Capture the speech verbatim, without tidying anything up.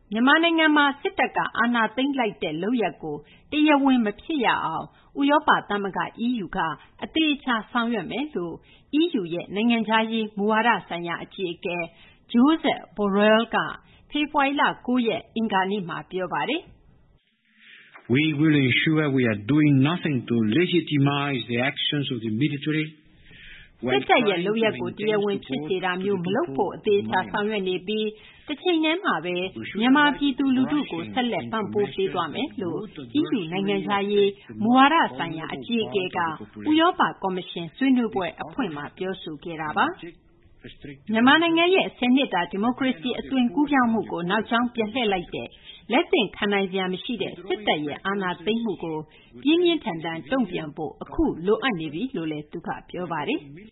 မြန်မာနိုင်ငံမှာစစ်တပ်ကအာဏာသိမ်းလိုက်တဲ့လုပ်ရပ်ကိုတရားဝင်မဖြစ်ရအောင်ဥရောပသမဂ္ဂ E U ကအသေးချာဆောင်ရွက်မယ်လို့ E U ရဲ့နိုင်ငံခြားရေးမူဝါဒဆိုင်ရာအကြီးအကဲ Josep Borrell ကဖေဖော်ဝါရီလ ၉ ရက်အင်္ဂါနေ့မှာပြောပါတယ်။ We will ensure we are doing nothing to legitimize the actions of the military စစ်တပ်ရဲ့လုပ်ရပ်ကိုတရားဝင်ဖြစ်စေတာမျိုးမလုပ်ဖို့အသေးချာဆောင်ရွက်နေပြီးတစ်ချိန်တည်းမှာပဲမြန်မာပြည်သူလူထုကိုဆက်လက်ပံ့ပိုးပေးသွားမယ်လို့ E U နိုင်ငံခြားရေးမူဝါဒဆိုင်ရာအကြီးအကဲကဥရောပကော်မရှင်ဆွေးနွေးပွဲအဖွင့်မှာပြောဆိုခဲ့တာပါမြန်မာနိုင်ငံရဲ့ဆယ်နှစ်တာဒီမိုကရေစီအသွင်ကူးပြောင်းမှုကိုနောက်ကျောင်းပြန်လှည့်လိုက်တဲ့လက်သင့်ခံနိုင်စရာမရှိတဲ့စစ်တပ်ရဲ့အာဏာသိမ်းမှုကိုပြင်းပြင်းထန်ထန်တုံ့ပြန်ဖို့အခုလိုအပ်နေပြီလို့လည်းသူကပြောပါတယ်